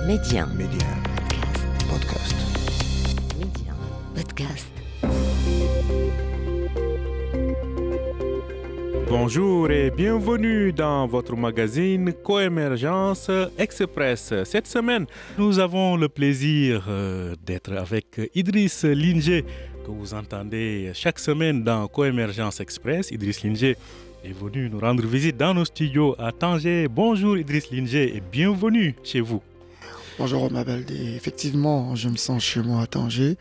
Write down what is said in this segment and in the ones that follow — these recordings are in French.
Média. Média. Podcast. Média. Podcast. Bonjour et bienvenue dans votre magazine Coémergence Express. Cette semaine, nous avons le plaisir d'être avec Idriss Lingé, que vous entendez chaque semaine dans Coémergence Express. Idriss Lingé est venu nous rendre visite dans nos studios à Tanger. Bonjour Idriss Lingé et bienvenue chez vous. Bonjour Omar Baldé. Effectivement, je me sens chez moi à Tanger.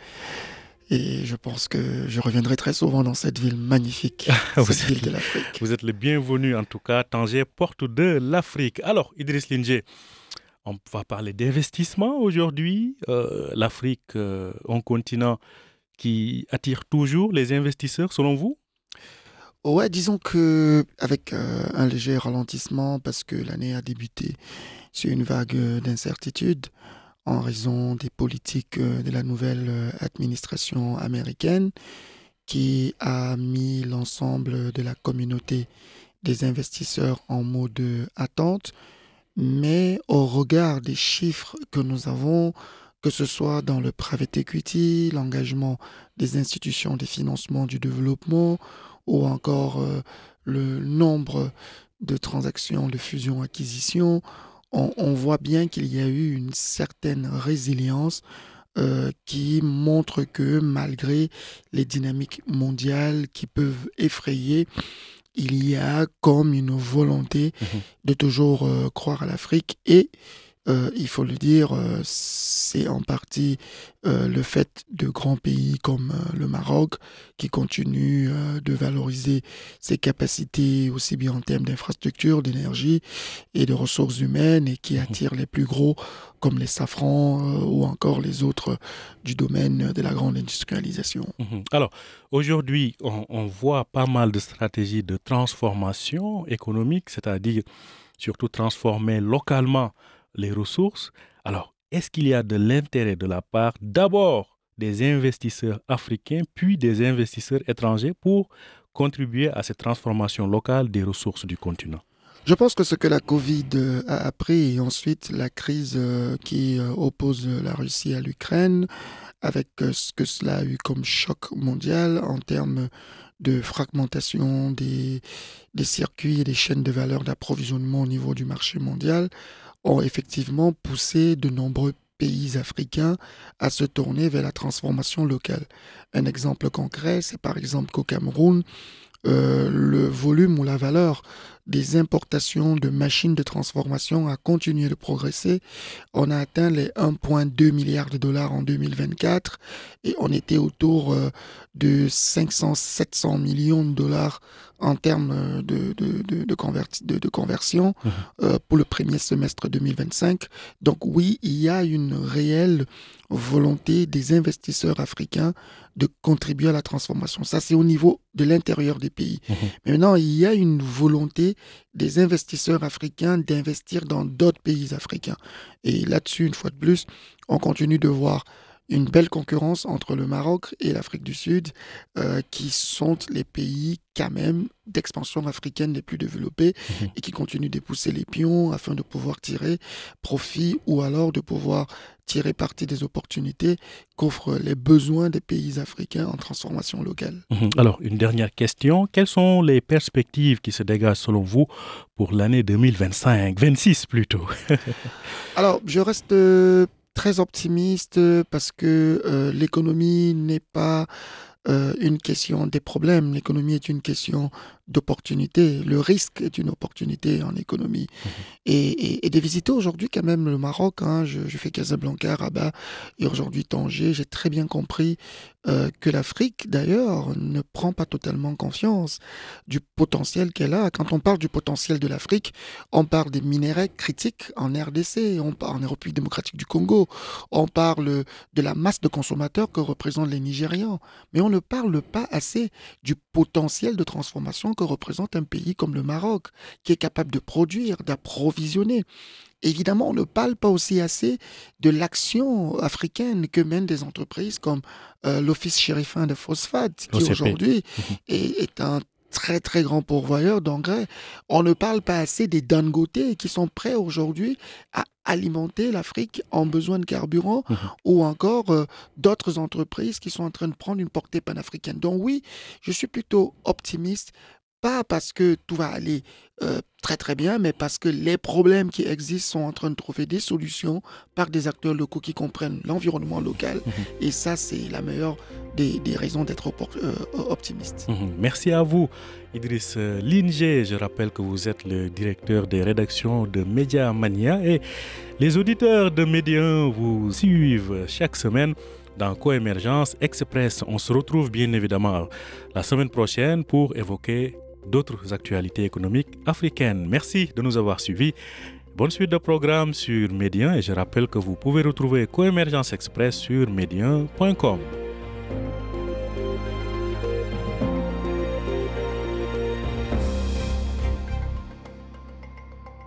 Et je pense que je reviendrai très souvent dans cette ville magnifique, cette ville de l'Afrique. Vous êtes le bienvenu en tout cas. Tanger, porte de l'Afrique. Alors, Idriss Lingé, on va parler d'investissement aujourd'hui. L'Afrique, un continent qui attire toujours les investisseurs, selon vous? Ouais, disons que avec un léger ralentissement parce que l'année a débuté sur une vague d'incertitude en raison des politiques de la nouvelle administration américaine qui a mis l'ensemble de la communauté des investisseurs en mode attente. Mais au regard des chiffres que nous avons, que ce soit dans le private equity, l'engagement des institutions de financement du développement ou encore le nombre de transactions de fusion-acquisition, on voit bien qu'il y a eu une certaine résilience qui montre que malgré les dynamiques mondiales qui peuvent effrayer, il y a comme une volonté de toujours croire à l'Afrique et il faut le dire, c'est en partie le fait de grands pays comme le Maroc qui continuent de valoriser ses capacités aussi bien en termes d'infrastructures, d'énergie et de ressources humaines et qui attirent les plus gros comme les safrans ou encore les autres du domaine de la grande industrialisation. Alors, aujourd'hui, on voit pas mal de stratégies de transformation économique, c'est-à-dire surtout transformer localement les ressources. Alors, est-ce qu'il y a de l'intérêt de la part d'abord des investisseurs africains, puis des investisseurs étrangers pour contribuer à cette transformation locale des ressources du continent? Je pense que ce que la Covid a appris et ensuite la crise qui oppose la Russie à l'Ukraine, avec ce que cela a eu comme choc mondial en termes de fragmentation des circuits et des chaînes de valeur d'approvisionnement au niveau du marché mondial, ont effectivement poussé de nombreux pays africains à se tourner vers la transformation locale. Un exemple concret, c'est par exemple qu'au Cameroun, le volume ou la valeur des importations de machines de transformation a continué de progresser. On a atteint les 1,2 milliard de dollars en 2024 et on était autour de 500-700 millions de dollars en termes de conversion pour le premier semestre 2025. Donc oui, il y a une réelle volonté des investisseurs africains de contribuer à la transformation. Ça, c'est au niveau de l'intérieur des pays. Mais maintenant, il y a une volonté des investisseurs africains d'investir dans d'autres pays africains. Et là-dessus, une fois de plus, on continue de voir une belle concurrence entre le Maroc et l'Afrique du Sud, qui sont les pays quand même d'expansion africaine les plus développés et qui continuent de pousser les pions afin de pouvoir tirer profit ou alors de pouvoir tirer parti des opportunités qu'offrent les besoins des pays africains en transformation locale. Alors, une dernière question. Quelles sont les perspectives qui se dégagent selon vous pour l'année 2025, 26 plutôt? Alors, je reste très optimiste parce que l'économie n'est pas une question des problèmes. L'économie est une question d'opportunité. Le risque est une opportunité en économie. Et de visiter aujourd'hui quand même le Maroc, je fais Casablanca, Rabat et aujourd'hui Tanger, j'ai très bien compris que l'Afrique d'ailleurs ne prend pas totalement confiance du potentiel qu'elle a. Quand on parle du potentiel de l'Afrique, on parle des minéraux critiques en RDC, on parle en République démocratique du Congo, on parle de la masse de consommateurs que représentent les Nigérians, mais on ne parle pas assez du potentiel de transformation que représente un pays comme le Maroc, qui est capable de produire, d'approvisionner. Évidemment, on ne parle pas aussi assez de l'action africaine que mènent des entreprises comme l'Office chérifien de phosphate, qui OCP. aujourd'hui est un très très grands pourvoyeurs d'engrais. On ne parle pas assez des Dangote qui sont prêts aujourd'hui à alimenter l'Afrique en besoin de carburant ou encore d'autres entreprises qui sont en train de prendre une portée panafricaine. Donc oui, je suis plutôt optimiste, pas parce que tout va aller très très bien, mais parce que les problèmes qui existent sont en train de trouver des solutions par des acteurs locaux qui comprennent l'environnement local. Et ça, c'est la meilleure des raisons d'être optimiste. Merci à vous, Idriss Linger. Je rappelle que vous êtes le directeur des rédactions de Média Mania et les auditeurs de Média vous suivent chaque semaine dans Coémergence Express. On se retrouve bien évidemment la semaine prochaine pour évoquer d'autres actualités économiques africaines. Merci de nous avoir suivis. Bonne suite de programmes sur Média et je rappelle que vous pouvez retrouver Coémergence Express sur média.com.